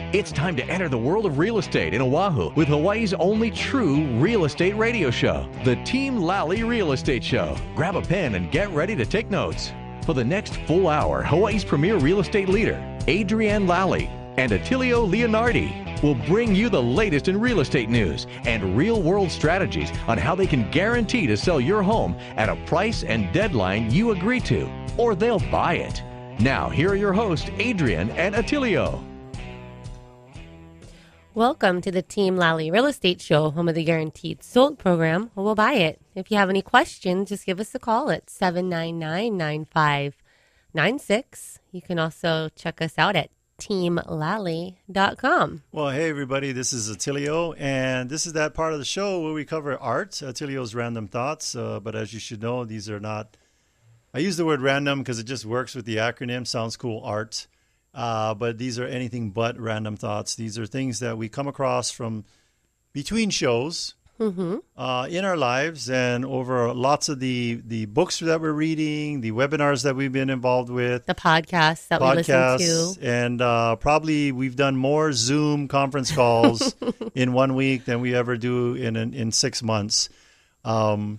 It's time to enter the world of real estate in Oahu with Hawaii's only true real estate radio show, the Team Lally Real Estate Show. Grab a pen and get ready to take notes. For the next full hour, Hawaii's premier real estate leader, Adrienne Lally, and Attilio Leonardi will bring you the latest in real estate news and real-world strategies on how they can guarantee to sell your home at a price and deadline you agree to, or they'll buy it. Now, here are your hosts, Adrienne and Attilio. Welcome to the Team Lally Real Estate Show, home of the Guaranteed Sold program. We'll buy it. If you have any questions, just give us a call at 799-9596. You can also check us out at teamlally.com. Well, hey, everybody. This is Attilio, and this is that part of the show where we cover art, Attilio's Random Thoughts. But as you should know, these are not... I use the word random because it just works with the acronym. Sounds cool, art. But these are anything but random thoughts. These are things that we come across from between shows in our lives and over lots of the books that we're reading, the webinars that we've been involved with. The podcasts that we listen to. And probably we've done more Zoom conference calls in 1 week than we ever do in 6 months. And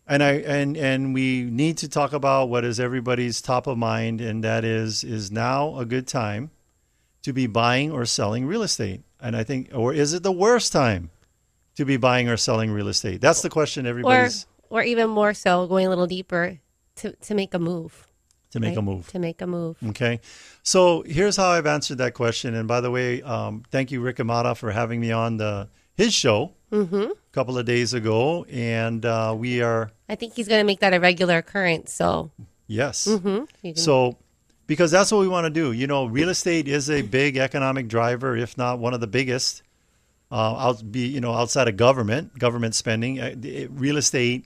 we need to talk about what is everybody's top of mind, and that is now a good time to be buying or selling real estate? And I think, or is it the worst time to be buying or selling real estate? That's the question everybody's... Or even more so, going a little deeper, to make a move. To make a move. To make a move. Okay. So here's how I've answered that question. And by the way, thank you, Rick Amata, for having me on his show a couple of days ago. And we are... I think he's going to make that a regular occurrence. So yes. So because that's what we want to do. You know, real estate is a big economic driver, if not one of the biggest. Outside of government spending, real estate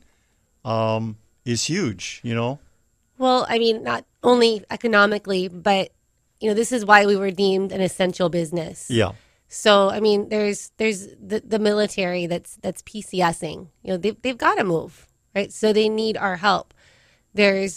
is huge. You know. Well, I mean, not only economically, but this is why we were deemed an essential business. Yeah. So, I mean, there's the military that's PCSing. They've got to move, right? So they need our help. There's,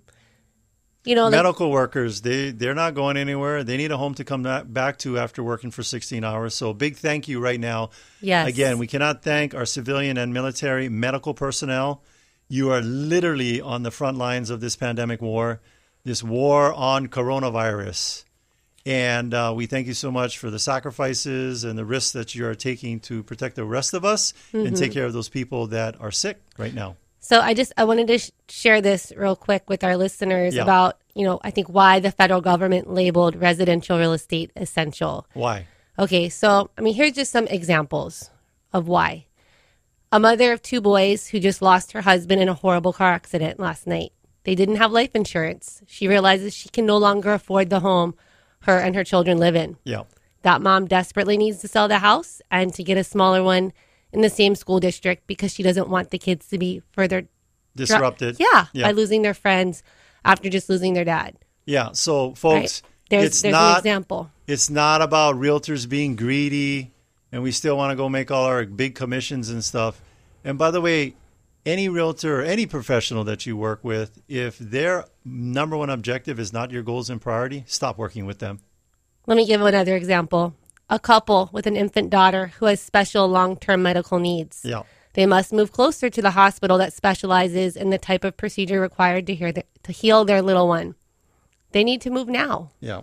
medical workers, they're not going anywhere. They need a home to come back to after working for 16 hours. So big thank you right now. Yes. Again, we cannot thank our civilian and military medical personnel. You are literally on the front lines of this pandemic war, this war on coronavirus. And we thank you so much for the sacrifices and the risks that you are taking to protect the rest of us and take care of those people that are sick right now. So I wanted to share this real quick with our listeners about, I think why the federal government labeled residential real estate essential. Why? Okay, so, here's just some examples of why. A mother of 2 boys who just lost her husband in a horrible car accident last night. They didn't have life insurance. She realizes she can no longer afford the home her and her children live in. Yeah. That mom desperately needs to sell the house and to get a smaller one in the same school district because she doesn't want the kids to be further disrupted. By losing their friends after just losing their dad. Yeah. So, folks, there's an example. It's not about realtors being greedy and we still want to go make all our big commissions and stuff. And by the way, any realtor or any professional that you work with, if their number one objective is not your goals and priority, stop working with them. Let me give another example. A couple with an infant daughter who has special long-term medical needs. Yeah. They must move closer to the hospital that specializes in the type of procedure required to heal their little one. They need to move now. Yeah.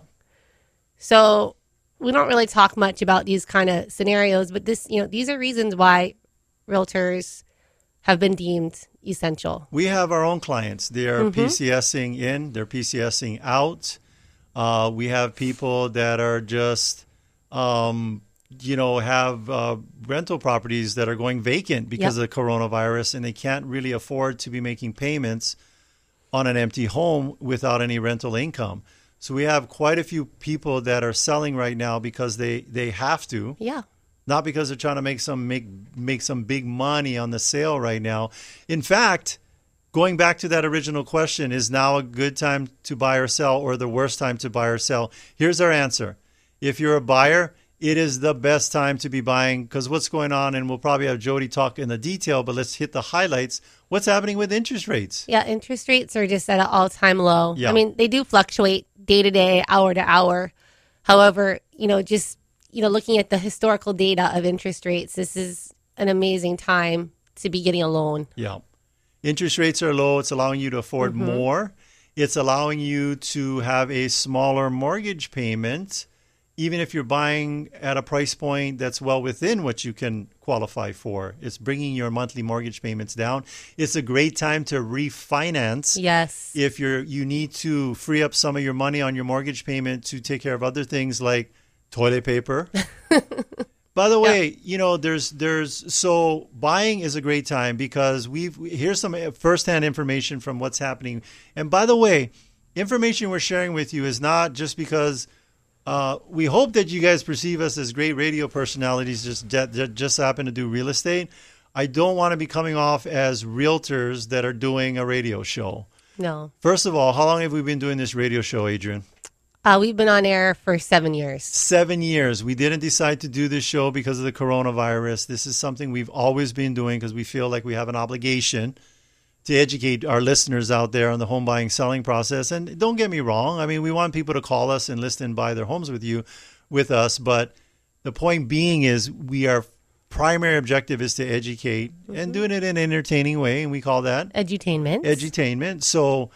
So we don't really talk much about these kind of scenarios, but these are reasons why realtors have been deemed essential. We have our own clients. They are PCSing in, they're PCSing out. We have people that are just, have rental properties that are going vacant because of the coronavirus, and they can't really afford to be making payments on an empty home without any rental income. So we have quite a few people that are selling right now because they have to. Yeah. Not because they're trying to make some big money on the sale right now. In fact, going back to that original question, is now a good time to buy or sell or the worst time to buy or sell? Here's our answer. If you're a buyer, it is the best time to be buying because what's going on, and we'll probably have Jody talk in the detail, but let's hit the highlights. What's happening with interest rates? Yeah, interest rates are just at an all-time low. Yeah. I mean, they do fluctuate day to day, hour to hour. However, just looking at the historical data of interest rates, this is an amazing time to be getting a loan. Yeah. Interest rates are low. It's allowing you to afford more. It's allowing you to have a smaller mortgage payment, even if you're buying at a price point that's well within what you can qualify for. It's bringing your monthly mortgage payments down. It's a great time to refinance. Yes. If you need to free up some of your money on your mortgage payment to take care of other things like toilet paper. By the way, so buying is a great time because here's some firsthand information from what's happening. And by the way, information we're sharing with you is not just because we hope that you guys perceive us as great radio personalities that just happen to do real estate. I don't want to be coming off as realtors that are doing a radio show. No. First of all, how long have we been doing this radio show, Adrian? We've been on air for 7 years. 7 years. We didn't decide to do this show because of the coronavirus. This is something we've always been doing because we feel like we have an obligation to educate our listeners out there on the home buying selling process. And don't get me wrong. I mean, we want people to call us and list and buy their homes with us. But the point being is our primary objective is to educate and doing it in an entertaining way. And we call that edutainment. So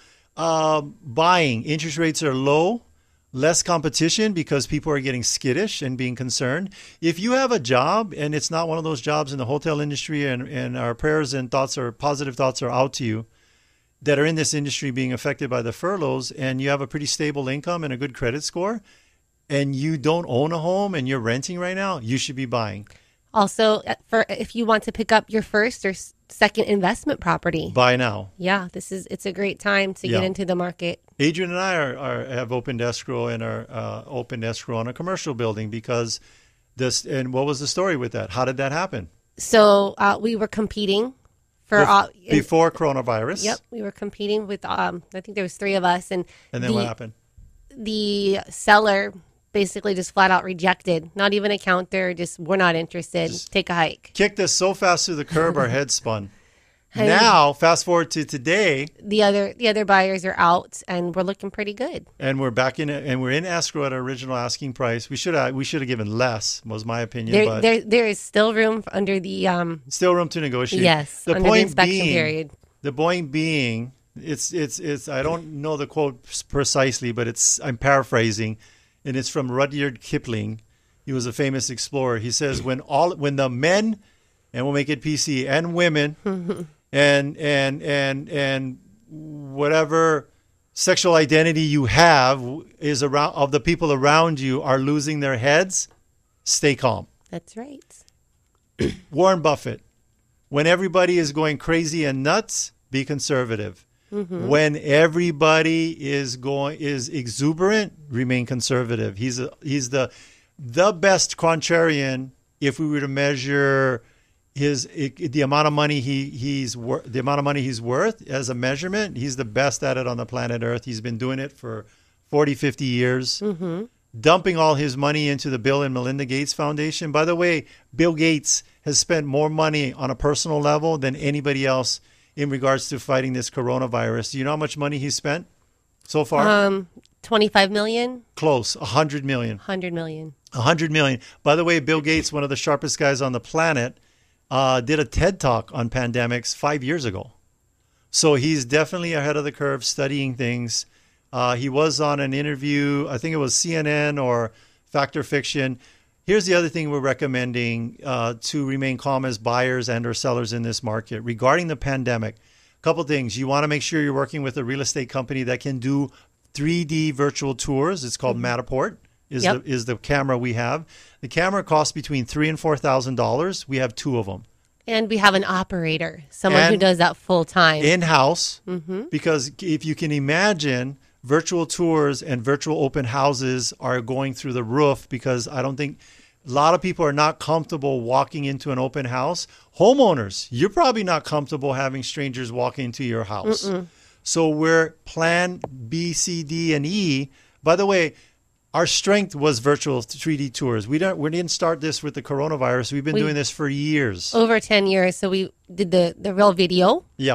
buying, interest rates are low. Less competition because people are getting skittish and being concerned. If you have a job and it's not one of those jobs in the hotel industry and our prayers and positive thoughts are out to you that are in this industry being affected by the furloughs and you have a pretty stable income and a good credit score and you don't own a home and you're renting right now, you should be buying. Also, if you want to pick up your first or second investment property. Buy now. Yeah, it's a great time to get into the market. Adrian and I have opened escrow and are opened escrow on a commercial building because this. And what was the story with that? How did that happen? So we were competing before coronavirus. Yep, we were competing with. I think there was 3 of us, and then what happened? The seller basically just flat out rejected. Not even a counter. Just we're not interested. Take a hike. Kicked us so fast to the curb, our heads spun. Now, fast forward to today. The other buyers are out, and we're looking pretty good. And we're back in it, and we're in escrow at our original asking price. We should have given less, was my opinion. There is still room under the still room to negotiate. Yes, under the inspection period. The point being, it's I don't know the quote precisely, but I'm paraphrasing, and it's from Rudyard Kipling. He was a famous explorer. He says when the men, and we'll make it PC, and women. And whatever sexual identity you have is around of the people around you are losing their heads, stay calm. That's right. Warren Buffett, when everybody is going crazy and nuts, be conservative. When everybody is exuberant, remain conservative. He's the best contrarian if we were to measure the amount of money he's worth as a measurement. He's the best at it on the planet Earth. He's been doing it for 40, 50 years, dumping all his money into the Bill and Melinda Gates Foundation. By the way, Bill Gates has spent more money on a personal level than anybody else in regards to fighting this coronavirus. Do you know how much money he's spent so far? 25 million? Close, 100 million. 100 million. 100 million. By the way, Bill Gates, one of the sharpest guys on the planet, did a TED Talk on pandemics 5 years ago. So he's definitely ahead of the curve studying things. He was on an interview, I think it was CNN or Fact or Fiction. Here's the other thing we're recommending to remain calm as buyers and or sellers in this market. Regarding the pandemic, a couple things. You want to make sure you're working with a real estate company that can do 3D virtual tours. It's called Matterport. Is the camera we have. The camera costs between $3,000 and $4,000. We have 2 of them. And we have an operator, someone who does that full time. In-house. Because if you can imagine, virtual tours and virtual open houses are going through the roof because I don't think a lot of people are not comfortable walking into an open house. Homeowners, you're probably not comfortable having strangers walk into your house. So we're plan B, C, D, and E. By the way, our strength was virtual 3D tours. We didn't start this with the coronavirus. We've been doing this for years. Over 10 years. So we did the real video. Yeah.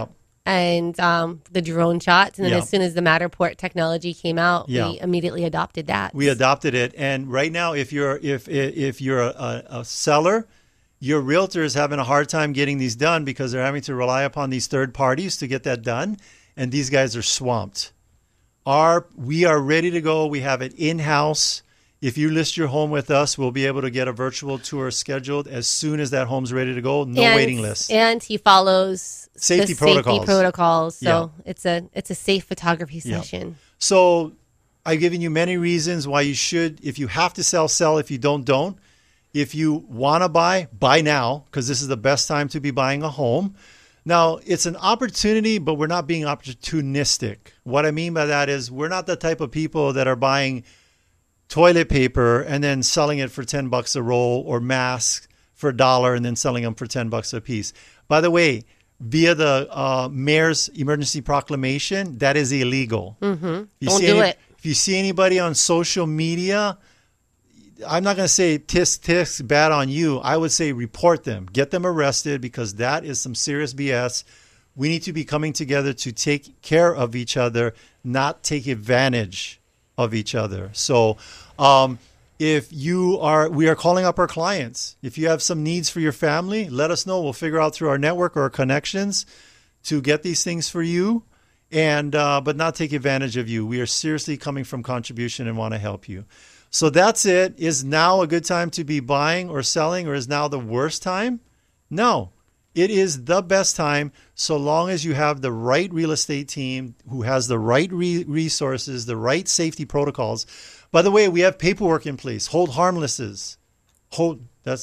and the drone shots. And then Yeah. as soon as the Matterport technology came out, Yeah. we immediately adopted that. We adopted it, and right now, if you're a seller, your realtor is having a hard time getting these done because they're having to rely upon these third parties to get that done, and these guys are swamped. We are ready to go. We have it in-house. If you list your home with us, we'll be able to get a virtual tour scheduled as soon as that home's ready to go. No waiting list. And he follows Safety the protocols. Safety protocols. So Yeah. it's a safe photography session. So I've given you many reasons why you should. If you have to sell, sell. If you don't. If you want to buy now, because this is the best time to be buying a home. Now, it's an opportunity, but we're not being opportunistic. What I mean by that is we're not the type of people that are buying toilet paper and then selling it for $10 a roll, or masks for $1 and then selling them for $10 a piece. By the way, via the mayor's emergency proclamation, that is illegal. Mm-hmm. Don't do it. If you see anybody on social media, I'm not going to say tisk, bad on you. I would say report them. Get them arrested, because that is some serious BS. We need to be coming together to take care of each other, not take advantage of each other. So we are calling up our clients. If you have some needs for your family, let us know. We'll figure out through our network or our connections to get these things for you, and but not take advantage of you. We are seriously coming from contribution and want to help you. So that's it. Is now a good time to be buying or selling, or is now the worst time? No, it is the best time, so long as you have the right real estate team who has the right resources, the right safety protocols. By the way, we have paperwork in place. Hold harmlesses. Hold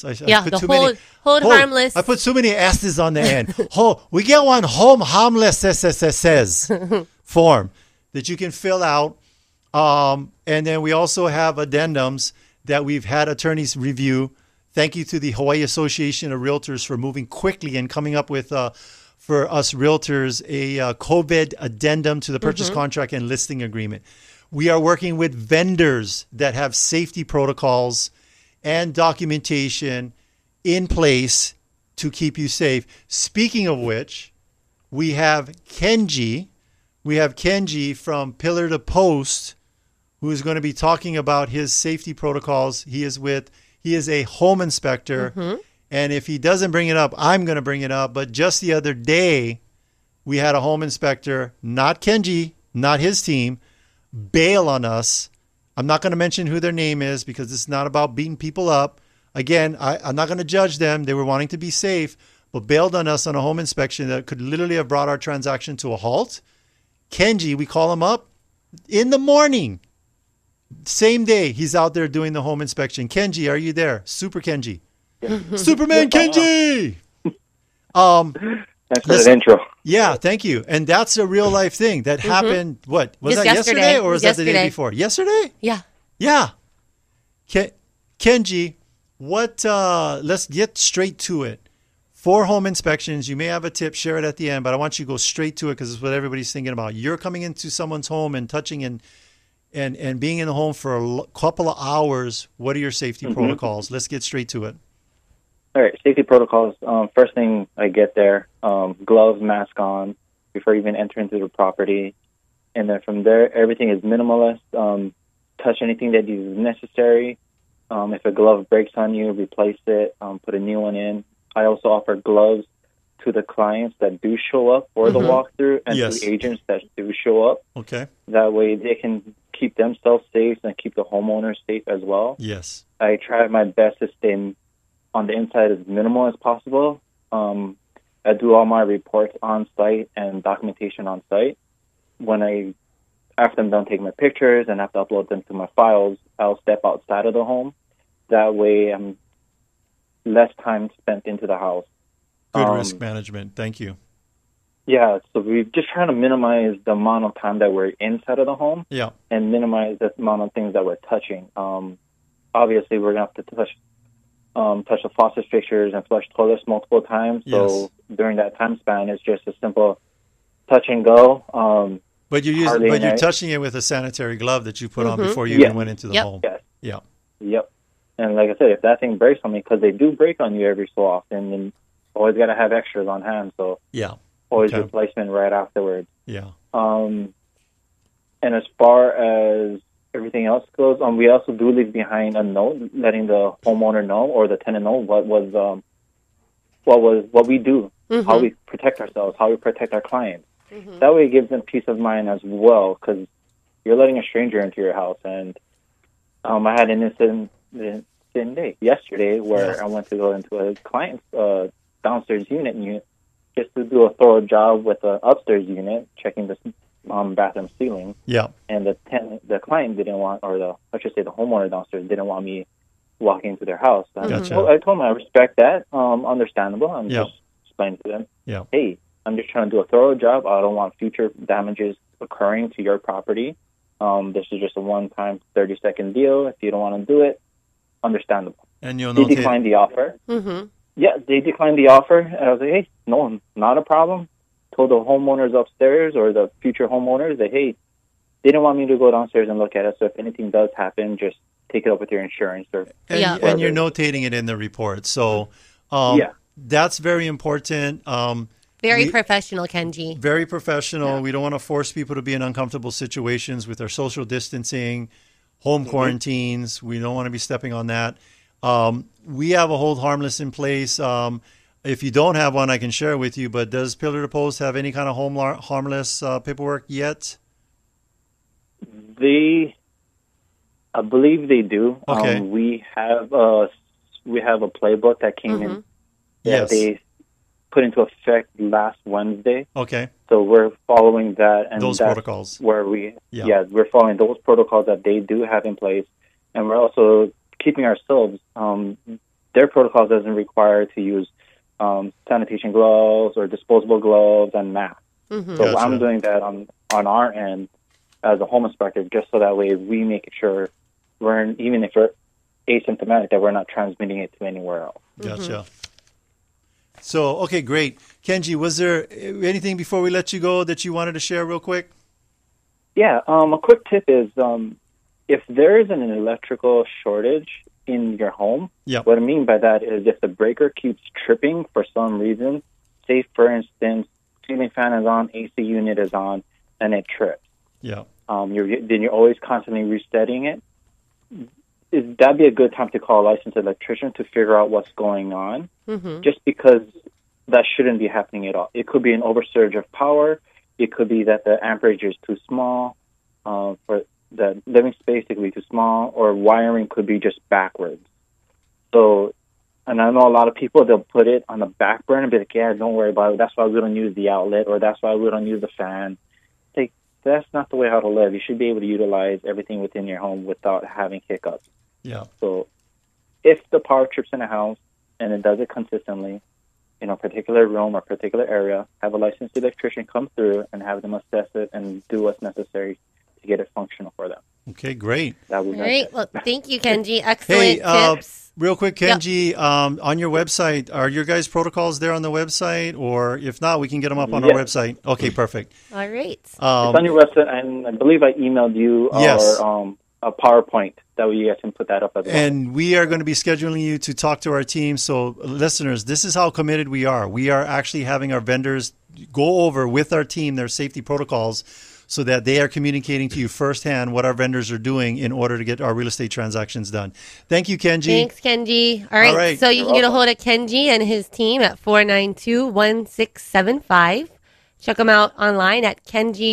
harmless. I put too many S's on the end. We get one home harmless says form that you can fill out. And then we also have addendums that we've had attorneys review. Thank you to the Hawaii Association of Realtors for moving quickly and coming up with, for us realtors, a COVID addendum to the purchase contract and listing agreement. We are working with vendors that have safety protocols and documentation in place to keep you safe. Speaking of which, we have Kenji. We have Kenji from Pillar to Post, who is going to be talking about his safety protocols. He is a home inspector. And if he doesn't bring it up, I'm going to bring it up. But just the other day, we had a home inspector, not Kenji, not his team, bail on us. I'm not going to mention who their name is, because it's not about beating people up. Again, I'm not going to judge them. They were wanting to be safe, but bailed on us on a home inspection that could literally have brought our transaction to a halt. Kenji, we call him up in the morning. Same day, he's out there doing the home inspection. Kenji, are you there? Super Kenji. Superman Kenji! Thanks for that intro. Yeah, thank you. And that's a real life thing that happened. What? Was that yesterday or was that the day before? Yesterday? Yeah. Yeah. Kenji, let's get straight to it. 4 home inspections. You may have a tip, share it at the end, but I want you to go straight to it, because it's what everybody's thinking about. You're coming into someone's home and touching and being in the home for a couple of hours. What are your safety protocols? Let's get straight to it. All right, safety protocols. First thing I get there, gloves, mask on before you even enter into the property. And then from there, everything is minimalist. Touch anything that is necessary. If a glove breaks on you, replace it, put a new one in. I also offer gloves to the clients that do show up for the walkthrough, and to the agents that do show up. Okay. That way they can keep themselves safe and keep the homeowners safe as well. Yes. I try my best to stay on the inside as minimal as possible. I do all my reports on site and documentation on site. After I'm done taking my pictures and have to upload them to my files, I'll step outside of the home. That way I'm less time spent into the house. Good risk management. Thank you. Yeah, so we're just trying to minimize the amount of time that we're inside of the home, and minimize the amount of things that we're touching. Obviously, we're going to have to touch the faucet fixtures and flush toilets multiple times. So during that time span, it's just a simple touch and go. But you're touching it with a sanitary glove that you put on before you even went into the home. Yes. Yeah. Yep. And like I said, if that thing breaks on me, because they do break on you every so often, then always got to have extras on hand. So always Okay. replacement right afterwards. Yeah. And as far as everything else goes, we also do leave behind a note letting the homeowner know or the tenant know what we do, how we protect ourselves, how we protect our clients. That way, it gives them peace of mind as well, because you're letting a stranger into your house. And I had an incident yesterday where I went to go into a client's downstairs unit just to do a thorough job with the upstairs unit, checking the bathroom ceiling. Yeah. And the client didn't want, the homeowner downstairs didn't want me walking into their house. Gotcha. I told them I respect that, understandable. I'm just explaining to them, hey, I'm just trying to do a thorough job. I don't want future damages occurring to your property. This is just a one-time 30-second deal. If you don't want to do it, understandable. And you'll They notate. declined the offer. Yeah, they declined the offer. And I was like, hey, no, not a problem. Told the homeowners upstairs or the future homeowners that, hey, they didn't want me to go downstairs and look at it. So if anything does happen, just take it up with your insurance. And you're notating it in the report. So that's very important. Very professional, Kenji. Very professional. We don't want to force people to be in uncomfortable situations with our social distancing, home quarantines. We don't want to be stepping on that. We have a hold harmless in place. If you don't have one, I can share it with you. But does Pillar to Post have any kind of harmless paperwork yet? I believe they do. Okay. We have a playbook that came in that they put into effect last Wednesday. Okay. So we're following that, and those that's protocols. Where we're following those protocols that they do have in place, and we're also keeping ourselves. Their protocol doesn't require to use sanitation gloves or disposable gloves and masks. So Gotcha. I'm doing that on our end as a home inspector, just so that way we make sure even if we're asymptomatic, that we're not transmitting it to anywhere else. Gotcha. So, okay, great. Kenji, was there anything before we let you go that you wanted to share real quick? Yeah, a quick tip is if there is an electrical shortage in your home, what I mean by that is if the breaker keeps tripping for some reason, say, for instance, ceiling fan is on, AC unit is on, and it trips. Yeah. Then you're always constantly resetting it. That'd be a good time to call a licensed electrician to figure out what's going on, just because that shouldn't be happening at all. It could be an oversurge of power. It could be that the amperage is too small, for the living space it could be too small, or wiring could be just backwards. So, and I know a lot of people, they'll put it on the back burner and be like, yeah, don't worry about it. That's why we don't use the outlet, or that's why we don't use the fan. That's not the way how to live. You should be able to utilize everything within your home without having hiccups. Yeah. So if the power trips in a house and it does it consistently in a particular room or particular area, have a licensed electrician come through and have them assess it and do what's necessary to get it functional for them. Okay, great. All right. Well, thank you, Kenji. Excellent tips. Real quick, Kenji, on your website, are your guys' protocols there on the website? Or if not, we can get them up on our website. Okay, perfect. All right. It's on your website, and I believe I emailed you a PowerPoint. That way you guys can put that up as well. And we are going to be scheduling you to talk to our team. So, listeners, this is how committed we are. We are actually having our vendors go over with our team their safety protocols so that they are communicating to you firsthand what our vendors are doing in order to get our real estate transactions done. Thank you, Kenji. Thanks, Kenji. All right. So you can get a hold of Kenji and his team at 492-1675. Check them out online at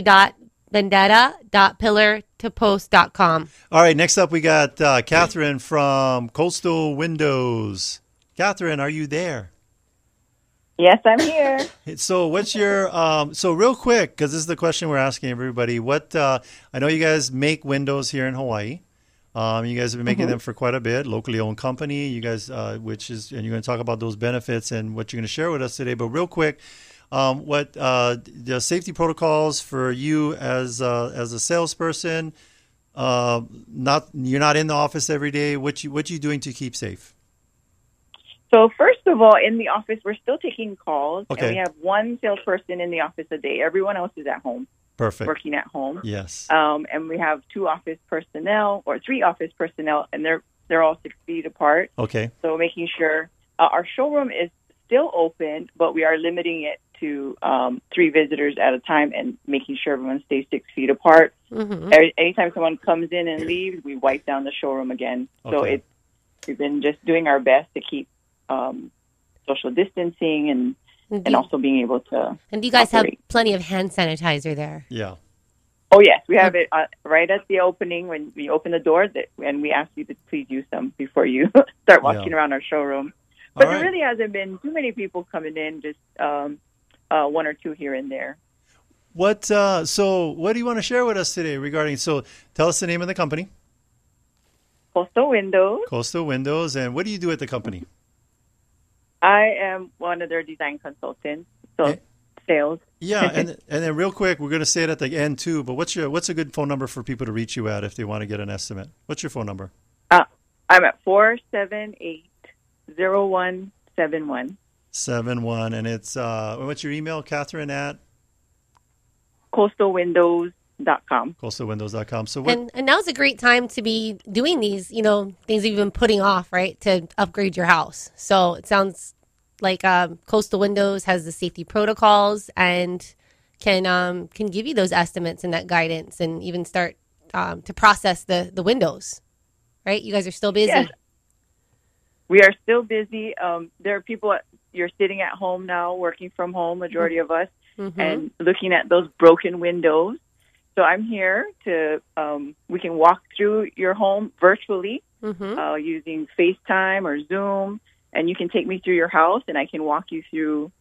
kenji.vendetta.pillartopost.com. All right. Next up, we got Catherine from Coastal Windows. Catherine, are you there? Yes, I'm here. So what's your, so real quick, because this is the question we're asking everybody, I know you guys make windows here in Hawaii. You guys have been making them for quite a bit, locally owned company, you guys, and you're going to talk about those benefits and what you're going to share with us today. But real quick, what the safety protocols for you as a salesperson, you're not in the office every day. What you doing to keep safe? So first of all, in the office, we're still taking calls. Okay. And we have one salesperson in the office a day. Everyone else is at home. Perfect. Working at home. Yes. And we have 3 office personnel, and they're all 6 feet apart. Okay. So making sure our showroom is still open, but we are limiting it to 3 visitors at a time and making sure everyone stays 6 feet apart. Mm-hmm. Anytime someone comes in and leaves, we wipe down the showroom again. So Okay. we've been just doing our best to keep social distancing and also being able to. And you guys operate. have plenty of hand sanitizer there. Yeah. Oh yes, we have it right at the opening when we open the door, and we ask you to please use some before you start walking around our showroom. But All right. there really hasn't been too many people coming in, just 1 or 2 here and there. So what do you want to share with us today regarding, so tell us the name of the company, Coastal Windows. Coastal Windows, and what do you do at the company? I am one of their design consultants, so Eh. sales. Yeah, and then real quick, we're going to say it at the end too, but what's a good phone number for people to reach you at if they want to get an estimate? What's your phone number? I'm at 478-0171. 71, and it's what's your email, Catherine, at CoastalWindows.com. coastalwindows.com. So what? And now's a great time to be doing these, things you've been putting off, right, to upgrade your house. So it sounds like Coastal Windows has the safety protocols and can give you those estimates and that guidance and even start to process the windows, right? You guys are still busy. Yes. We are still busy. There are people, you're sitting at home now, working from home, majority of us, and looking at those broken windows. So I'm here to, we can walk through your home virtually using FaceTime or Zoom, and you can take me through your house and I can walk you through,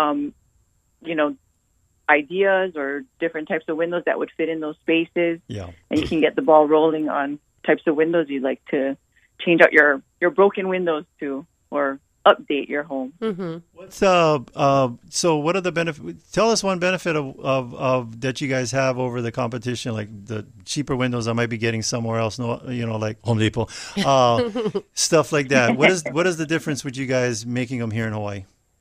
ideas or different types of windows that would fit in those spaces. Yeah. And you can get the ball rolling on types of windows you'd like to change out your broken windows to, or update your home. Mm-hmm. What's so what are the benefits? Tell us one benefit of that you guys have over the competition, like the cheaper windows I might be getting somewhere else. No, like Home Depot, stuff like that. What is the difference with you guys making them here in Hawaii?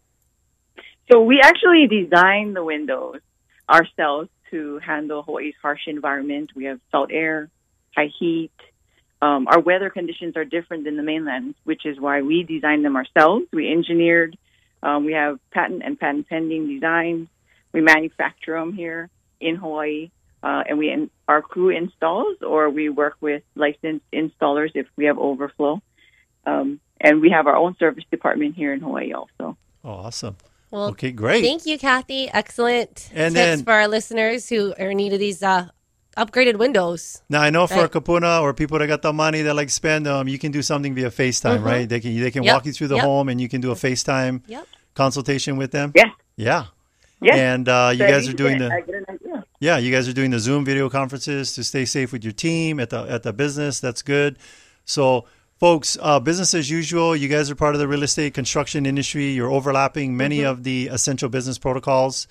So we actually designed the windows ourselves to handle Hawaii's harsh environment. We have salt air, high heat. Our weather conditions are different than the mainland, which is why we designed them ourselves. We engineered. We have patent and patent pending designs. We manufacture them here in Hawaii, and our crew installs, or we work with licensed installers if we have overflow. And we have our own service department here in Hawaii also. Oh, awesome. Well, okay, great. Thank you, Kathy. Excellent And tips then- for our listeners who are in need of these upgraded windows. Now I know for a Right. kapuna or people that got the money that like spend you can do something via FaceTime, right? They can Yep. walk you through the Yep. home and you can do a FaceTime Yep. consultation with them. Yeah. Yeah. Yes. And you So guys I are doing get an idea. you guys are doing the Zoom video conferences to stay safe with your team at the business. That's good. So, folks, business as usual. You guys are part of the real estate construction industry. You're overlapping many of the essential business protocols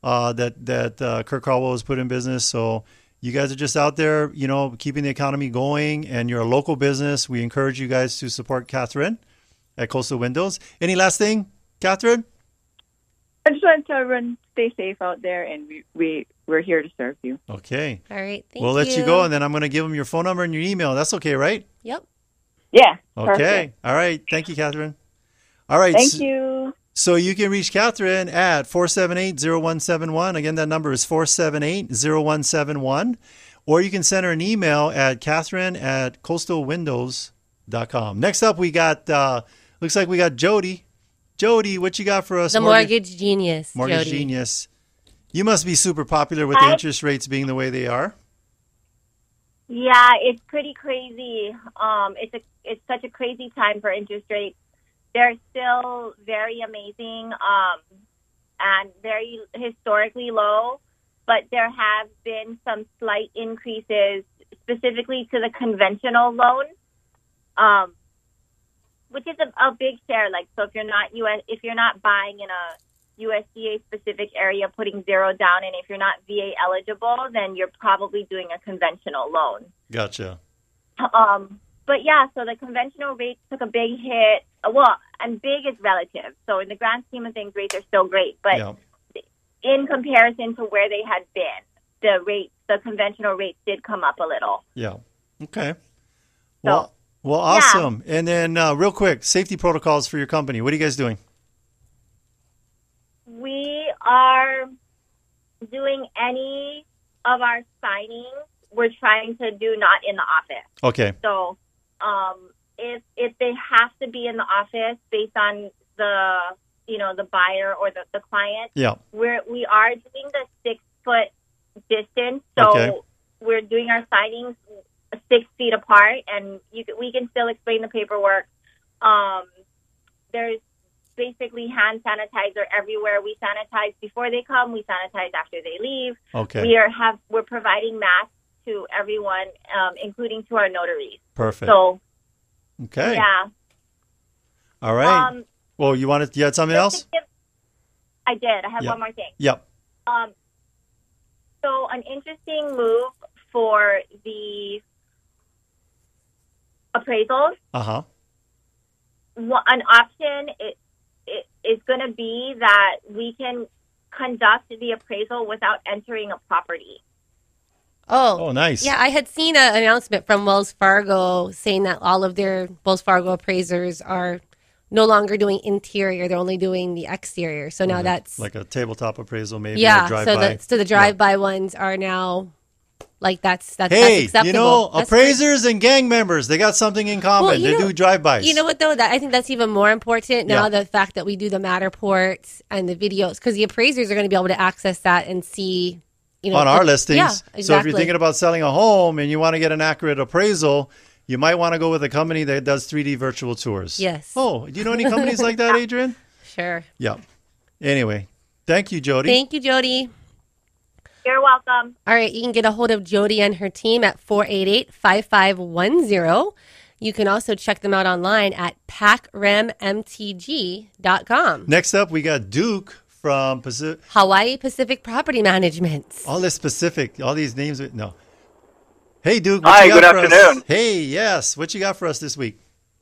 that Kirk Caldwell has put in business. So, you guys are just out there, keeping the economy going, and you're a local business. We encourage you guys to support Catherine at Coastal Windows. Any last thing, Catherine? I just want to everyone stay safe out there, and we're here to serve you. Okay. All right. Thank We'll you. let you go, and then I'm going to give them your phone number and your email. That's okay, right? Yep. Yeah. Okay. Perfect. All right. Thank you, Catherine. All right. Thank you. So you can reach Catherine at 478-0171. Again, that number is 478-0171. Or you can send her an email at catherine@coastalwindows.com. Next up, we got, looks like we got Jody. Jody, what you got for us? The mortgage genius. Mortgage Jody. Genius. You must be super popular with the interest rates being the way they are. Yeah, it's pretty crazy. It's such a crazy time for interest rates. They're still very amazing and very historically low, but there have been some slight increases specifically to the conventional loan, which is a big share. Like, so if you're not buying in a USDA specific area, putting zero down, and if you're not VA eligible, then you're probably doing a conventional loan. Gotcha. But yeah, so the conventional rates took a big hit. Well, and big is relative. So in the grand scheme of things, rates are still great. But Yeah. in comparison to where they had been, the conventional rates did come up a little. Yeah. Okay. So, Well, awesome. And then real quick, safety protocols for your company. What are you guys doing? We are doing any of our signings, we're trying to do not in the office. Okay. So if they have to be in the office based on the buyer or the client, Yeah. we are doing the 6-foot distance. So Okay. we're doing our signings 6 feet apart, and we can still explain the paperwork. There's basically hand sanitizer everywhere. We sanitize before they come. We sanitize after they leave. Okay. We're providing masks to everyone, including to our notaries. Perfect. So Okay. yeah. All right. Well, you had something else? I did. I have Yep. one more thing. Yep. So an interesting move for the appraisals. Uh-huh. An option is going to be that we can conduct the appraisal without entering a property. Oh, nice. Yeah, I had seen an announcement from Wells Fargo saying that all of their Wells Fargo appraisers are no longer doing interior; they're only doing the exterior. So now that's like a tabletop appraisal, maybe. yeah. Or drive-by. So the drive-by ones are now like that's Hey, acceptable. That's appraisers and gang members, they got something in common. Well, They do drive-bys. You know what, though? I think that's even more important now, Yeah. the fact that we do the Matterports and the videos, because the appraisers are going to be able to access that and see, on our listings. Yeah, So if exactly. you're thinking about selling a home and you want to get an accurate appraisal, you might want to go with a company that does 3D virtual tours. Yes. Oh, do you know any companies like that, Adrian? Sure. Yeah. Anyway, thank you, Jody. Thank you, Jody. You're welcome. All right, you can get a hold of Jody and her team at 488-5510. You can also check them out online at pacremmtg.com. Next up, we got Duke from Hawaii Pacific Property Management. all this specific, all these names. No. Hey, Duke. Hi, you got good for us? afternoon. Hey, yes. What you got for us this week?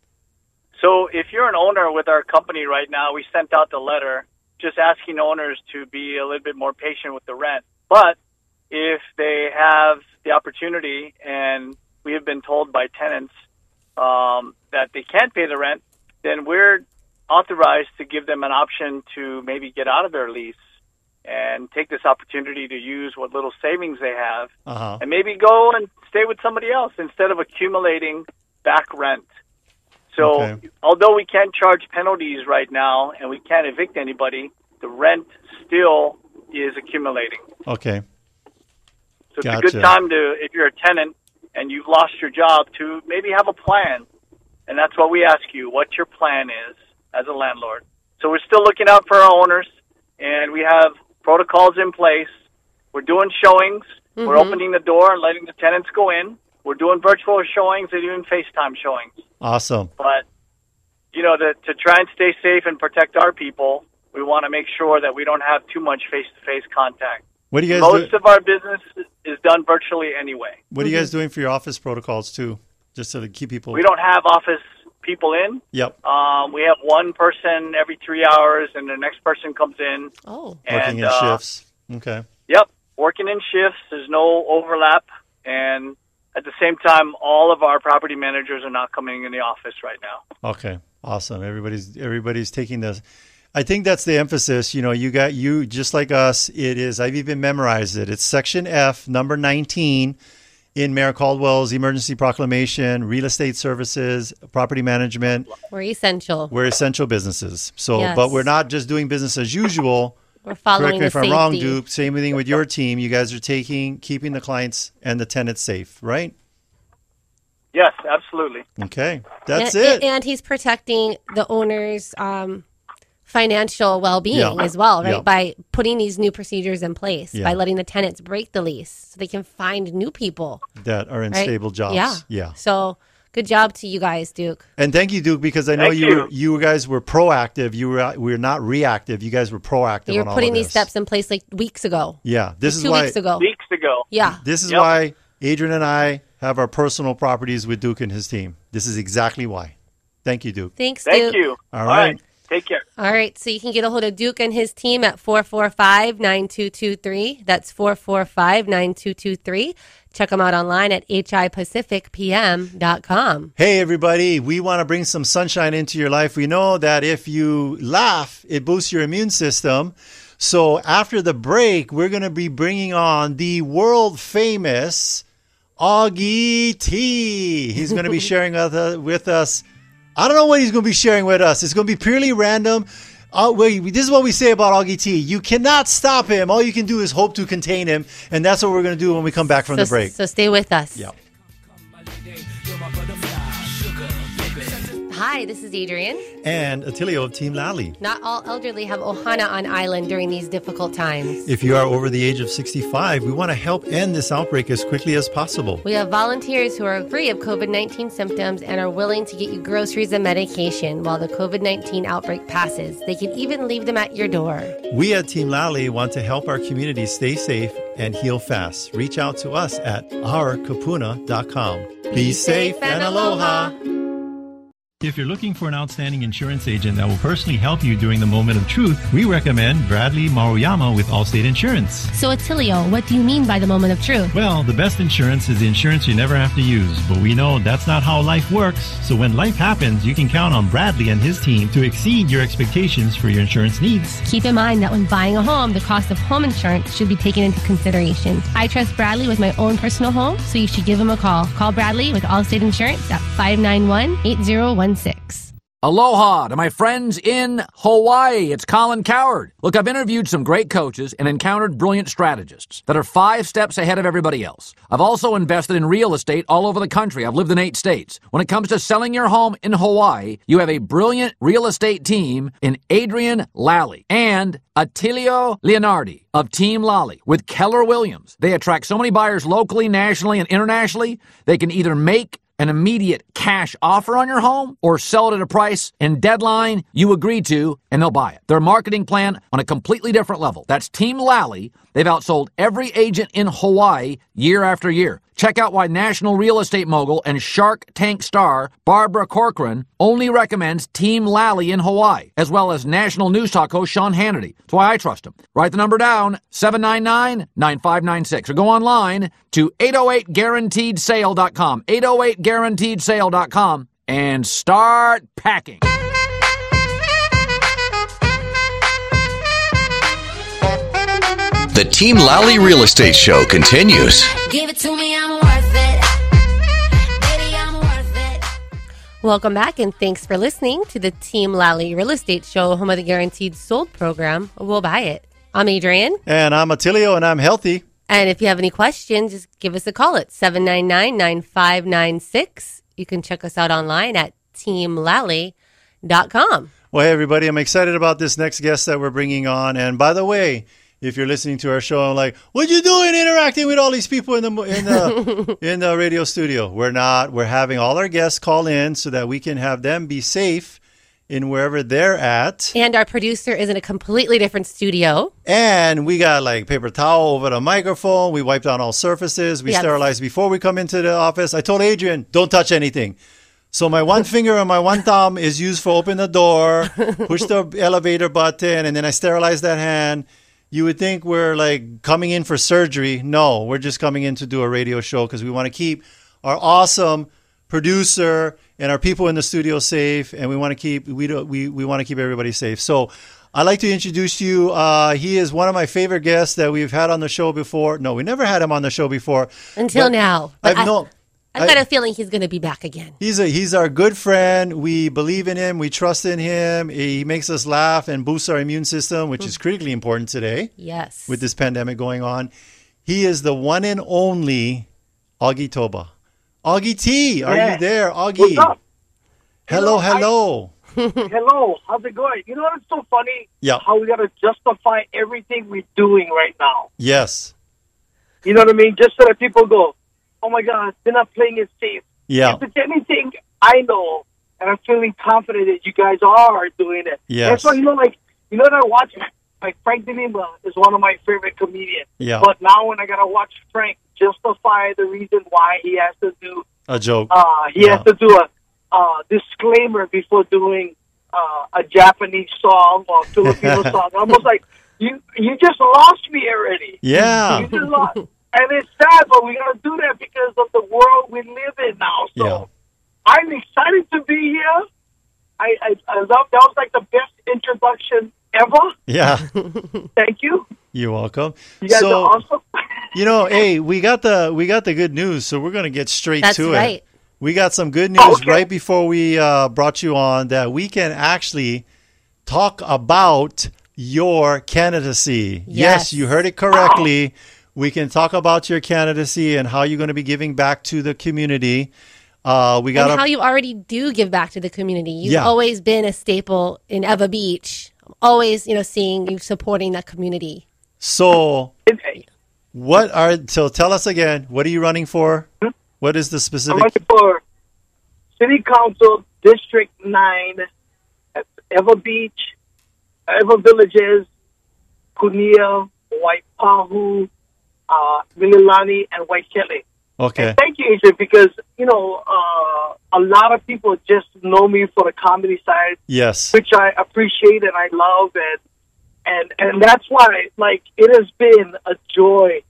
So if you're an owner with our company right now, we sent out the letter just asking owners to be a little bit more patient with the rent. But if they have the opportunity, and we have been told by tenants that they can't pay the rent, then we're authorized to give them an option to maybe get out of their lease and take this opportunity to use what little savings they have Uh-huh. and maybe go and stay with somebody else instead of accumulating back rent. So Okay. although we can't charge penalties right now and we can't evict anybody, the rent still is accumulating. Okay. So it's a Gotcha. good time to, if you're a tenant and you've lost your job, to maybe have a plan. And that's what we ask you, what your plan is as a landlord. So we're still looking out for our owners, and we have protocols in place. We're doing showings. Mm-hmm. We're opening the door and letting the tenants go in. We're doing virtual showings and even FaceTime showings. Awesome. But, to try and stay safe and protect our people, we want to make sure that we don't have too much face-to-face contact. What do you guys Most do? of our business is done virtually anyway. What are you guys doing for your office protocols too? Just so to keep people. We don't have office people in. Yep. We have one person every 3 hours, and the next person comes in. Oh. Working in shifts. Okay. Yep, working in shifts. There's no overlap, and at the same time, all of our property managers are not coming in the office right now. Okay. Awesome. Everybody's taking this. I think that's the emphasis. You just like us. It is. I've even memorized it. It's Section F, number 19, in Mayor Caldwell's emergency proclamation. Real estate services, property management. We're essential. We're essential businesses. So, Yes. but we're not just doing business as usual. We're following Correct me the if I'm wrong, safety. Duke. Same thing with your team. You guys are keeping the clients and the tenants safe, right? Yes, absolutely. Okay, that's and, it. And he's protecting the owner's financial well-being Yeah. as well, right? Yeah. By putting these new procedures in place, Yeah. by letting the tenants break the lease so they can find new people. That are in Right? stable jobs. Yeah. Yeah. So good job to you guys, Duke. And thank you, Duke, because I know Thank you guys were proactive. You were not reactive. You guys were proactive. You on were all putting of these this. steps in place like weeks ago. Yeah, this is 2 why. weeks ago. Weeks ago. Yeah. This is Yep. why Adrian and I have our personal properties with Duke and his team. This is exactly why. Thank you, Duke. Thanks, Thank Duke. you. All right. Take care. All right, so you can get a hold of Duke and his team at 445-9223. That's 445-9223. Check them out online at hipacificpm.com. Hey, everybody. We want to bring some sunshine into your life. We know that if you laugh, it boosts your immune system. So after the break, we're going to be bringing on the world famous Augie T. He's going to be sharing with us. I don't know what he's going to be sharing with us. It's going to be purely random. This is what we say about Augie T. You cannot stop him. All you can do is hope to contain him. And that's what we're going to do when we come back from the break. So stay with us. Yeah. Hi, this is Adrian. And Attilio of Team Lally. Not all elderly have Ohana on island during these difficult times. If you are over the age of 65, we want to help end this outbreak as quickly as possible. We have volunteers who are free of COVID-19 symptoms and are willing to get you groceries and medication while the COVID-19 outbreak passes. They can even leave them at your door. We at Team Lally want to help our community stay safe and heal fast. Reach out to us at ourkapuna.com. Be safe and aloha. If you're looking for an outstanding insurance agent that will personally help you during the moment of truth, we recommend Bradley Maruyama with Allstate Insurance. So, Attilio, what do you mean by the moment of truth? Well, the best insurance is the insurance you never have to use. But we know that's not how life works. So when life happens, you can count on Bradley and his team to exceed your expectations for your insurance needs. Keep in mind that when buying a home, the cost of home insurance should be taken into consideration. I trust Bradley with my own personal home, so you should give him a call. Call Bradley with Allstate Insurance at 591-8016. Aloha to my friends in Hawaii. It's Colin Coward. Look, I've interviewed some great coaches and encountered brilliant strategists that are 5 steps ahead of everybody else. I've also invested in real estate all over the country. I've lived in 8 states. When it comes to selling your home in Hawaii, you have a brilliant real estate team in Adrian Lally and Attilio Leonardi of Team Lally with Keller Williams. They attract so many buyers locally, nationally, and internationally. They can either make an immediate cash offer on your home or sell it at a price and deadline you agree to, and they'll buy it. Their marketing plan on a completely different level. That's Team Lally. They've outsold every agent in Hawaii year after year. Check out why national real estate mogul and Shark Tank star Barbara Corcoran only recommends Team Lally in Hawaii, as well as national news talk host Sean Hannity. That's why I trust him. Write the number down, 799-9596, or go online to 808guaranteedsale.com, 808guaranteedsale.com, and start packing. The Team Lally Real Estate Show continues. Give it to me, I'm worth it. Baby, I'm worth it. Welcome back, and thanks for listening to the Team Lally Real Estate Show, home of the Guaranteed Sold program. We'll buy it. I'm Adrian. And I'm Attilio, and I'm healthy. And if you have any questions, just give us a call at 799-9596. You can check us out online at teamlally.com. Well, hey, everybody, I'm excited about this next guest that we're bringing on. And by the way, if you're listening to our show, I'm like, what you doing interacting with all these people in the radio studio? We're not. We're having all our guests call in so that we can have them be safe in wherever they're at. And our producer is in a completely different studio. And we got like paper towel over the microphone. We wiped down all surfaces. We sterilized before we come into the office. I told Adrian, don't touch anything. So my one finger and my one thumb is used for open the door, push the elevator button, and then I sterilize that hand. You would think we're like coming in for surgery. No, we're just coming in to do a radio show because we want to keep our awesome producer and our people in the studio safe, and we want to keep everybody safe. So I'd like to introduce you. He is one of my favorite guests that we've had on the show before. No, we never had him on the show before until now. I've got a feeling he's going to be back again. He's our good friend. We believe in him. We trust in him. He makes us laugh and boosts our immune system, which is critically important today. Yes. With this pandemic going on. He is the one and only Augie Toba. Augie T, are you there? Augie. What's up? Hello. Hello. How's it going? You know what's so funny? Yeah. How we got to justify everything we're doing right now. Yes. You know what I mean? Just so that people go, oh my God, they're not playing it safe. Yeah. If it's anything, I know, and I'm feeling confident that you guys are doing it. Yes. And so, what I watch, like Frank DeLima is one of my favorite comedians. Yeah. But now when I got to watch Frank justify the reason why he has to do a joke. He has to do a disclaimer before doing a Japanese song or Filipino song. I'm almost like, you just lost me already. Yeah. You just lost. And it's sad, but we got to do that because of the world we live in now. So I'm excited to be here. I love that was like the best introduction ever. Yeah. Thank you. You're welcome. You guys are awesome. Hey, we got the good news, so we're gonna get straight That's to right. it. We got some good news right before we brought you on that we can actually talk about your candidacy. Yes, you heard it correctly. We can talk about your candidacy and how you're going to be giving back to the community. And how you already do give back to the community. You've always been a staple in Eva Beach. Always, seeing you supporting that community. So, tell us again, what are you running for? What is the specific? I'm running for City Council District 9 at Eva Beach, Eva Villages, Cunilla, White Pahu, Mililani, and White Kelly. Okay. And thank you, Adrian, because, a lot of people just know me for the comedy side. Yes. Which I appreciate and I love. And that's why, it has been a joy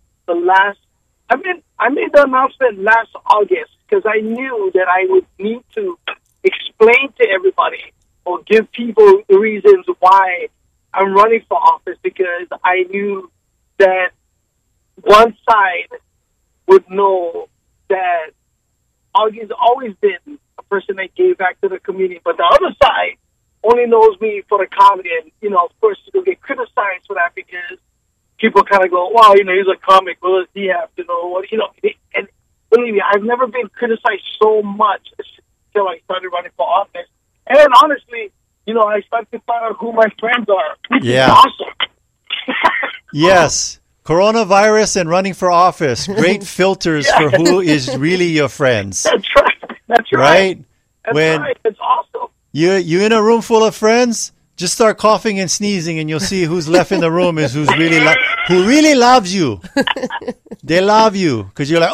I made the announcement last August because I knew that I would need to explain to everybody or give people the reasons why I'm running for office, because I knew that one side would know that Augie's always been a person that gave back to the community, but the other side only knows me for the comedy. And, of course, you'll get criticized for that because people kind of go, wow, he's a comic. What does he have to know? And believe me, I've never been criticized so much until I started running for office. And then, honestly, I started to find out who my friends are. Yeah. Awesome. Yes. Coronavirus and running for office. Great filters for who is really your friends. That's right. That's right. Right? It's awesome. You in a room full of friends, just start coughing and sneezing, and you'll see who's left in the room is who really loves you. They love you because you're like,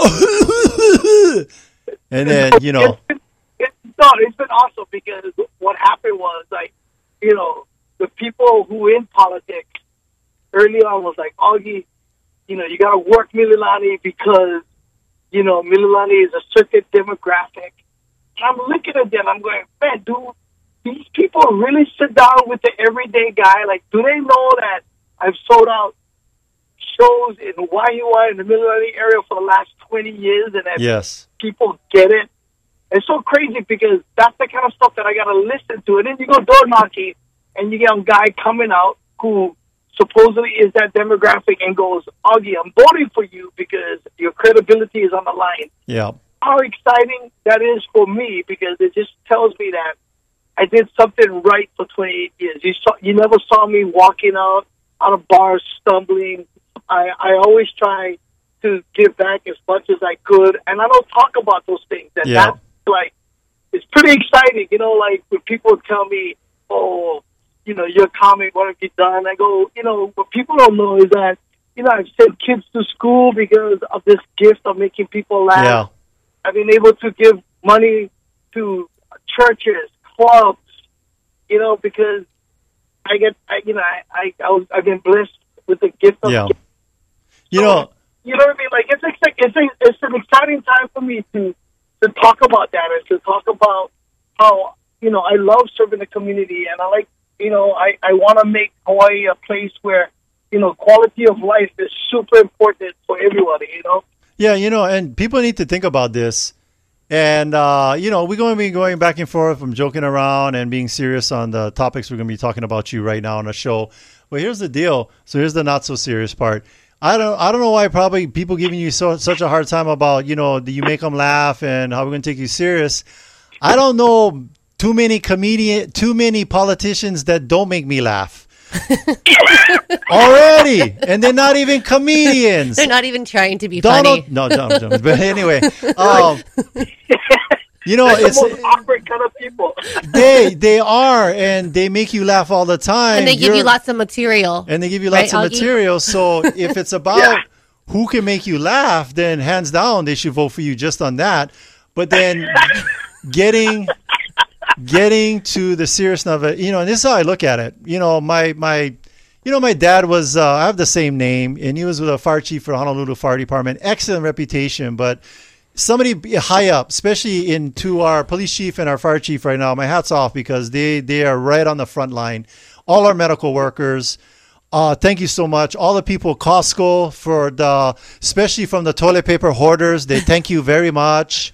and then it's been awesome because what happened was the people who in politics early on was like, Augie, you got to work Mililani because Mililani is a certain demographic. And I'm looking at them, I'm going, man, dude, these people really sit down with the everyday guy. Do they know that I've sold out shows in YUI in the Mililani area for the last 20 years and that people get it? It's so crazy because that's the kind of stuff that I got to listen to. And then you go door knocking and you get a guy coming out who supposedly is that demographic and goes, Augie, I'm voting for you because your credibility is on the line. Yeah. How exciting that is for me because it just tells me that I did something right for 28 years. You never saw me walking out of bars stumbling. I always try to give back as much as I could, and I don't talk about those things. And that's it's pretty exciting. When people tell me, oh, you're a comic, what have you done? I go, what people don't know is that, I've sent kids to school because of this gift of making people laugh. Yeah. I've been able to give money to churches, clubs, because I've been blessed with the gift of gifts. You know what I mean? It's an exciting time for me to talk about that and to talk about how, I love serving the community and I like, I want to make Hawaii a place where, quality of life is super important for everybody, Yeah, and people need to think about this. And, we're going to be going back and forth from joking around and being serious on the topics we're going to be talking about you right now on the show. But here's the deal. So here's the not so serious part. I don't know why probably people giving you such a hard time about, do you make them laugh and how we're going to take you serious. I don't know too many politicians that don't make me laugh. Already, and they're not even comedians. They're not even trying to be funny. No, Donald. But anyway, it's the most awkward kind of people. They are, and they make you laugh all the time. And they give you lots of material. And they give you lots of material. So if it's about who can make you laugh, then hands down they should vote for you just on that. But then getting to the seriousness of it, and this is how I look at it. My dad was, I have the same name, and he was with a fire chief for the Honolulu Fire Department. Excellent reputation, but somebody high up, especially into our police chief and our fire chief right now, my hat's off because they are right on the front line all our medical workers. Thank you so much. All the people at Costco especially from the toilet paper hoarders, they thank you very much.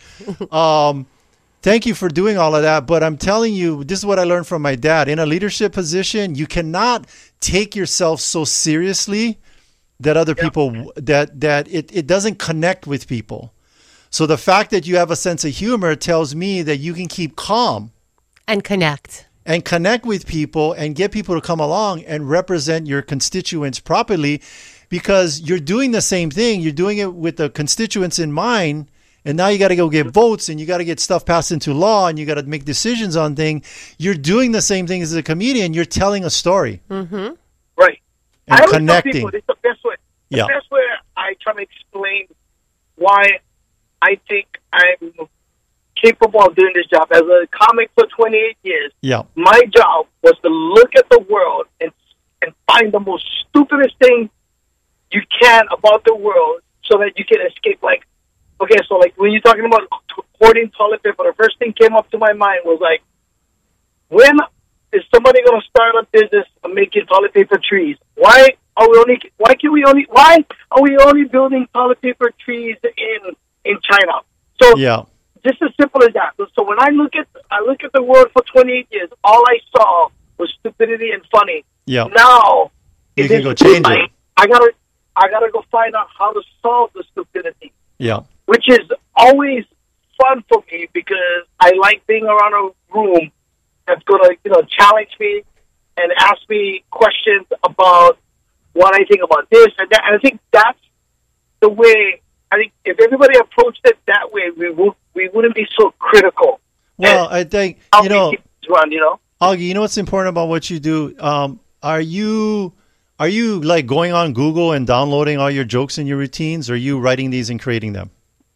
Thank you for doing all of that. But I'm telling you, this is what I learned from my dad. In a leadership position, you cannot take yourself so seriously that other people, that it doesn't connect with people. So the fact that you have a sense of humor tells me that you can keep calm. And connect with people and get people to come along and represent your constituents properly, because you're doing the same thing. You're doing it with the constituents in mind. And now you got to go get votes, and you got to get stuff passed into law, and you got to make decisions on things. You're doing the same thing as a comedian. You're telling a story. Mm-hmm. Right. And I always connecting. tell people it's the best way. Yeah. The best way I try to explain why I think I'm capable of doing this job. As a comic for 28 years, my job was to look at the world and find the most stupidest thing you can about the world so that you can escape. Like, okay, so like when you're talking about hoarding toilet paper, the first thing came up to my mind was like, when is somebody going to start a business of making toilet paper trees? Why are we only building toilet paper trees in China? So just as simple as that. So when I look at the world for 28 years, all I saw was stupidity and funny. Yeah. Now you can go change it. I gotta go find out how to solve the stupidity. Yeah. Which is always fun for me because I like being around a room that's going to, challenge me and ask me questions about what I think about this and that. And I think that's the way. I think if everybody approached it that way, we wouldn't be so critical. Well, I think run, Augie, what's important about what you do? Are you like going on Google and downloading all your jokes and your routines, or are you writing these and creating them?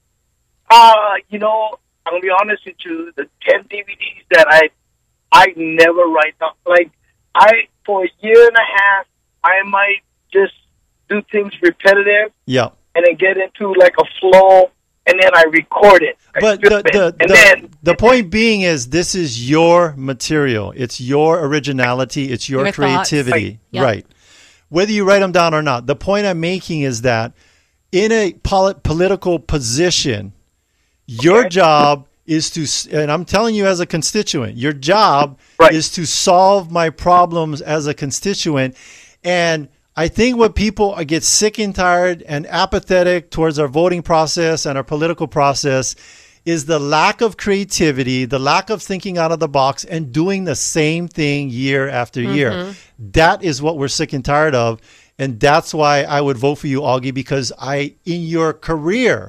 I'm gonna be honest with you. The 10 DVDs that I never write down. Like for a year and a half, I might just do things repetitive. Yeah. And then get into like a flow, and then I record it. But the point being is, this is your material. It's your originality. It's your creativity. Right. Whether you write them down or not. The point I'm making is that in a political position, your job is to, and I'm telling you as a constituent, your job is to solve my problems as a constituent. And I think what people get sick and tired and apathetic towards our voting process and our political process is the lack of creativity, the lack of thinking out of the box and doing the same thing year after year. That is what we're sick and tired of. And that's why I would vote for you, Augie, because in your career,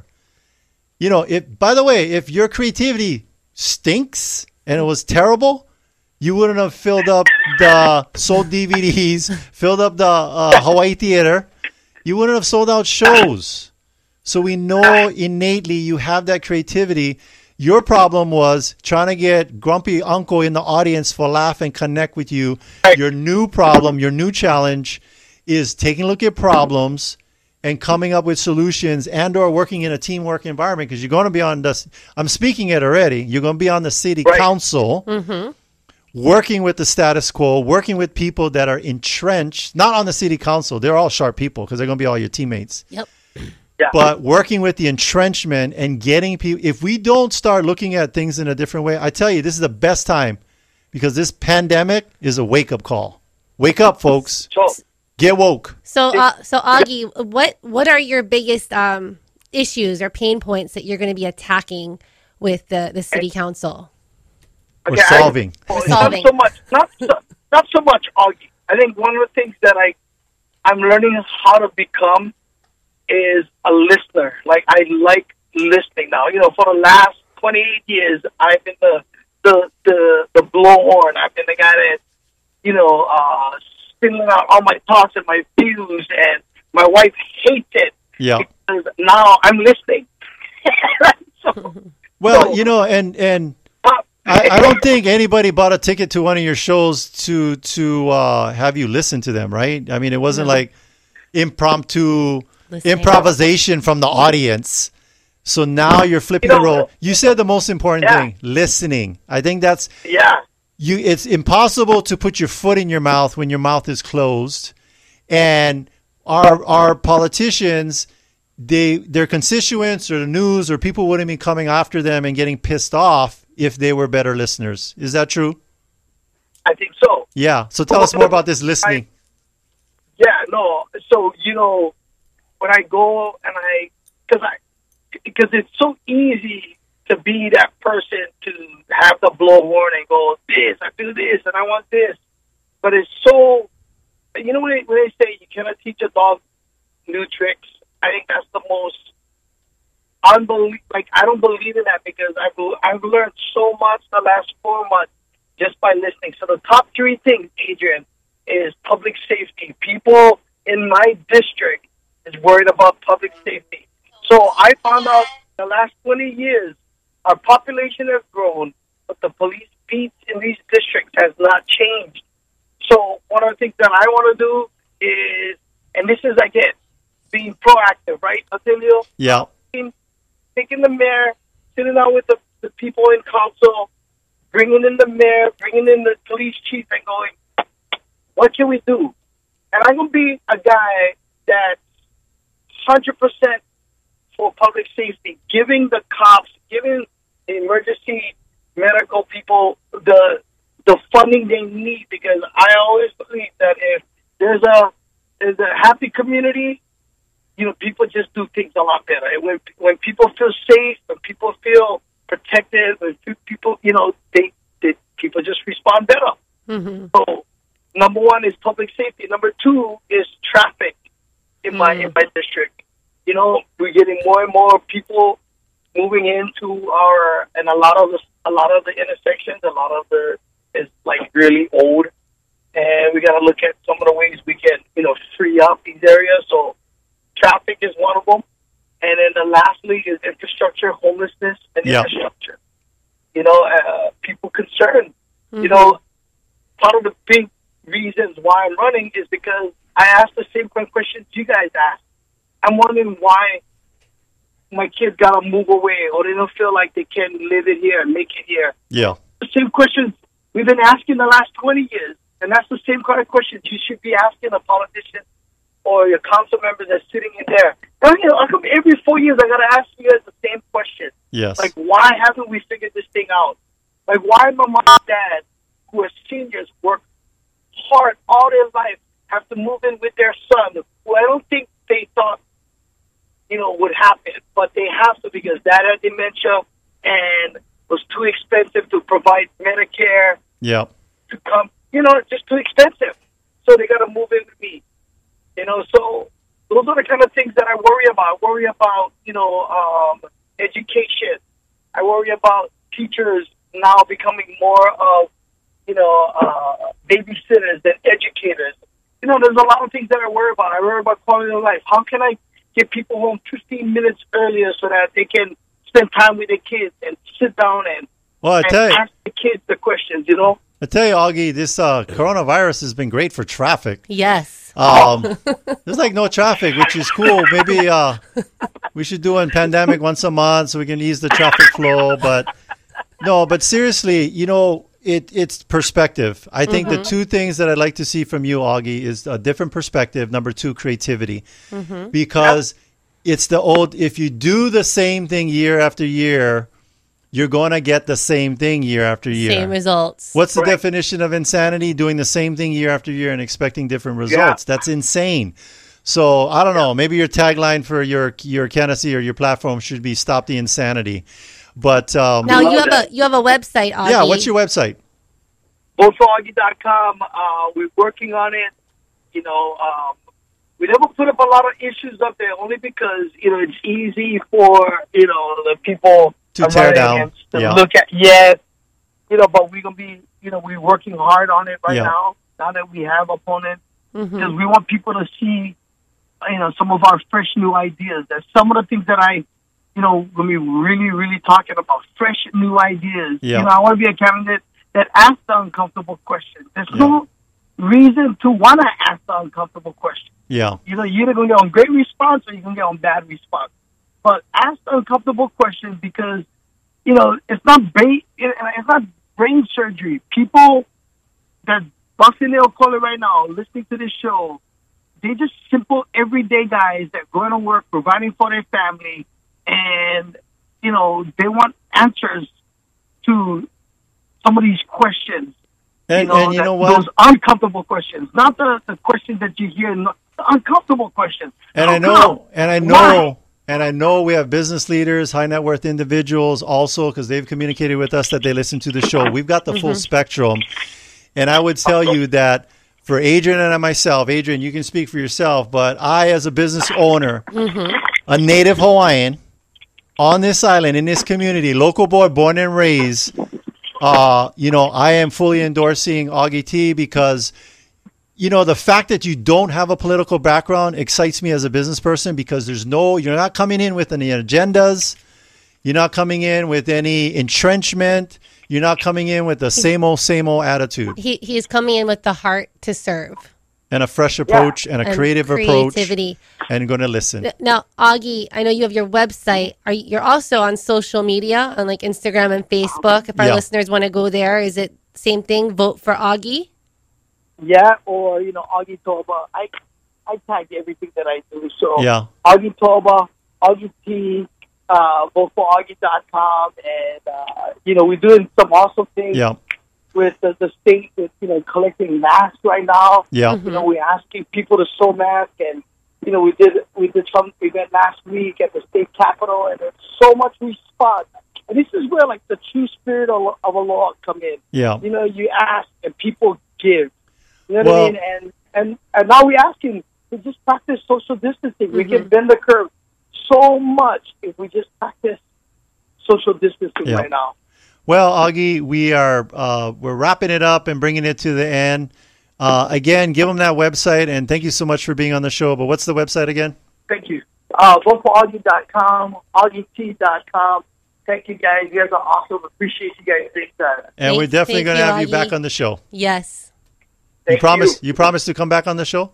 by the way, if your creativity stinks and it was terrible, you wouldn't have filled up the sold DVDs, filled up the Hawaii Theater. You wouldn't have sold out shows. So we know innately you have that creativity. Your problem was trying to get grumpy uncle in the audience for laugh and connect with you. Your new problem, your new challenge is taking a look at problems and coming up with solutions and or working in a teamwork environment, because you're going to be on this. I'm speaking it already. You're going to be on the city council. Working with the status quo, working with people that are entrenched, not on the city council. They're all sharp people because they're going to be all your teammates. Yep. Yeah. But working with the entrenchment and getting people, if we don't start looking at things in a different way, I tell you, this is the best time, because this pandemic is a wake-up call. Wake up, folks. Get woke. So Augie, what are your biggest issues or pain points that you're going to be attacking with the city council? Okay, solving. Not so much, Augie. I think one of the things that I'm learning how to become is a listener. Like, I like listening now. For the last 28 years, I've been the blowhorn. I've been the guy that, spinning out all my thoughts and my views, and my wife hates it. Yeah. Because now I'm listening. and I don't think anybody bought a ticket to one of your shows to have you listen to them, right? I mean, it wasn't like impromptu improvisation from the audience. So now you're flipping the role. You said the most important thing, listening. I think that's it's impossible to put your foot in your mouth when your mouth is closed. And our politicians, their constituents or the news or people wouldn't be coming after them and getting pissed off if they were better listeners. Is that true? I think so. Yeah. So tell us more about this listening. So, when I go and because it's so easy to be that person to have the blowhorn and go, I do this, and I want this. But it's so, when they say you cannot teach a dog new tricks, I think that's the most unbelievable. Like, I don't believe in that because I've learned so much the last 4 months just by listening. So the top 3 things, Adrian, is public safety. People in my district is worried about public safety. So I found out the last 20 years, our population has grown, but the police beats in these districts has not changed. So one of the things that I want to do is, and this is, again, being proactive, right, Attilio? Yeah. Taking the mayor, sitting down with the people in council, bringing in the mayor, bringing in the police chief and going, what can we do? And I'm going to be a guy that's 100% for public safety, giving the cops, giving the emergency medical people the funding they need, because I always believe that if there's a happy community, people just do things a lot better. And when people feel safe, when people feel protected, when people, people just respond better. Mm-hmm. So, number 1 is public safety. Number 2 is traffic in my district. We're getting more and more people moving into and a lot of the intersections, is like really old, and we got to look at some of the ways we can, free up these areas. So traffic is one of them, and then lastly is infrastructure, homelessness, and infrastructure. People concerned. Mm-hmm. Part of the big reasons why I'm running is because I ask the same questions you guys ask. I'm wondering why my kids got to move away, or they don't feel like they can live it here and make it here. Yeah. The same questions we've been asking the last 20 years, and that's the same kind of questions you should be asking a politician or your council members that's sitting in there. How come every 4 years I got to ask you guys the same question? Yes. Like, why haven't we figured this thing out? Like, why my mom and dad, who are seniors, work hard all their life, have to move in with their son, who I don't think they thought, would happen, but they have to because dad had dementia and was too expensive to provide Medicare. Yeah. To come, just too expensive. So they got to move in with me. So those are the kind of things that I worry about. I worry about, education. I worry about teachers now becoming more of, babysitters than educators. There's a lot of things that I worry about. I worry about quality of life. How can I get people home 15 minutes earlier so that they can spend time with their kids and sit down and ask the kids the questions, I tell you, Augie, this coronavirus has been great for traffic. Yes. There's like no traffic, which is cool. Maybe we should do a pandemic once a month so we can ease the traffic flow. But seriously, it's perspective. I think the 2 things that I'd like to see from you, Augie, is a different perspective. Number 2, creativity. Mm-hmm. Because it's the old, if you do the same thing year after year, you're going to get the same thing year after year. Same results. What's the definition of insanity? Doing the same thing year after year and expecting different results. Yeah. That's insane. So I don't know. Maybe your tagline for your candidacy or your platform should be "Stop the Insanity." But now you have a website, Augie. Yeah, what's your website? VoteForAugie.com. We're working on it. We never put up a lot of issues up there only because it's easy for the people to tear down. To look at but we're gonna be we're working hard on it right now. Now that we have opponents, because we want people to see some of our fresh new ideas. There's some of the things that I when we really, really talking about fresh new ideas. Yeah. I want to be a candidate that asks the uncomfortable questions. There's no reason to want to ask the uncomfortable questions. Yeah. You're either going to get on great response or you're going to get on bad response. But ask the uncomfortable questions because, it's not brain surgery, people that busting their collar right now, listening to this show, they just simple everyday guys that going to work, providing for their family, and they want answers to some of these questions. And you know what? Those uncomfortable questions, not the questions that you hear, the uncomfortable questions. And I know we have business leaders, high net worth individuals also, because they've communicated with us that they listen to the show. We've got the full spectrum. And I would tell you that for Adrian and myself, Adrian, you can speak for yourself, but I, as a business owner, a native Hawaiian on this island, in this community, local boy, born and raised, I am fully endorsing Augie T because, the fact that you don't have a political background excites me as a business person because you're not coming in with any agendas. You're not coming in with any entrenchment. You're not coming in with the same old attitude. He's coming in with the heart to serve. And a fresh approach and a creative creativity. Approach. And going to listen. Now, Augie, I know you have your website. You're also on social media, on like Instagram and Facebook. If our listeners want to go there, is it same thing? Vote for Augie? Yeah, or, Augie Toba. I tag everything that I do. So Augie Toba, Augie T, vote for Augie.com. And, we're doing some awesome things with the state with, collecting masks right now. Yeah. We're asking people to sew masks. And, we did some event last week at the state capitol. And there's so much response. And this is where, like, the true spirit of a law come in. Yeah. You ask and people give. You know what I mean? And now we're asking to just practice social distancing. We can bend the curve so much if we just practice social distancing right now. Well, Augie, we're wrapping it up and bringing it to the end. Again, give them that website, and thank you so much for being on the show. But what's the website again? Thank you. Vote for Augie.com, AugieT.com. Thank you, guys. You guys are awesome. Appreciate you guys. Big time. And we're definitely going to have you back on the show. Yes. You promise to come back on the show?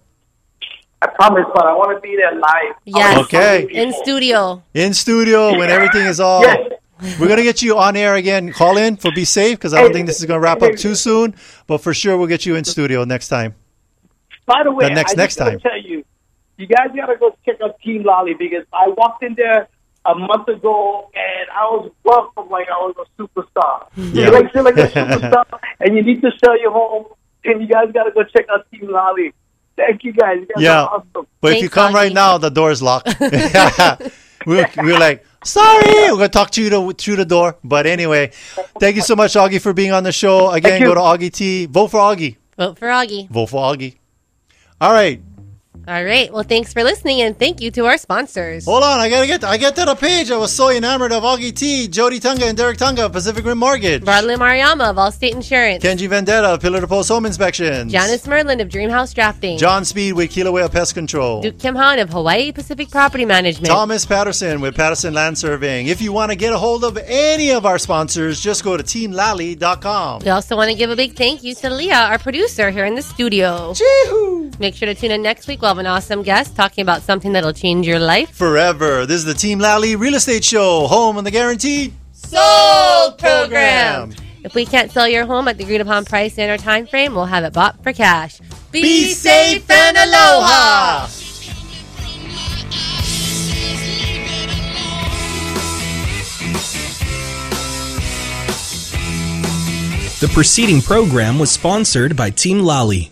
I promise, but I want to be there live. Yes. Okay. In studio when everything is all... We're going to get you on air again. Call in for Be Safe because I don't think this is going to wrap up too soon. But for sure, we'll get you in studio next time. By the way, next time. I tell you, you guys got to go check out Team Lally because I walked in there a month ago and I was welcomed like I was a superstar. Yeah. You feel like a superstar and you need to sell your home. And you guys got to go check out Team Lally. Thank you, guys. You guys are awesome. But if you come right now, the door is locked. we're like, sorry. We're going to talk to you through the door. But anyway, thank you so much, Augie, for being on the show. Again, go to Augie T. Vote for Augie. Vote for Augie. Vote for Augie. All right. All right. Well, thanks for listening, and thank you to our sponsors. Hold on. I get to the page. I was so enamored of Augie T, Jody Tunga, and Derek Tunga of Pacific Rim Mortgage. Bartley Mariama of Allstate Insurance. Kenji Vendetta of Pillar to Post Home Inspections. Janice Merlin of Dreamhouse Drafting. John Speed with Kilauea Pest Control. Duke Kim Han of Hawaii Pacific Property Management. Thomas Patterson with Patterson Land Surveying. If you want to get a hold of any of our sponsors, just go to teamlally.com. We also want to give a big thank you to Leah, our producer here in the studio. Chee-hoo! Make sure to tune in next week. We'll have an awesome guest talking about something that'll change your life forever. This is the Team Lally Real Estate Show, home on the Guaranteed Sold program. If we can't sell your home at the agreed upon price in our time frame, we'll have it bought for cash. Be safe and aloha. The preceding program was sponsored by Team Lally.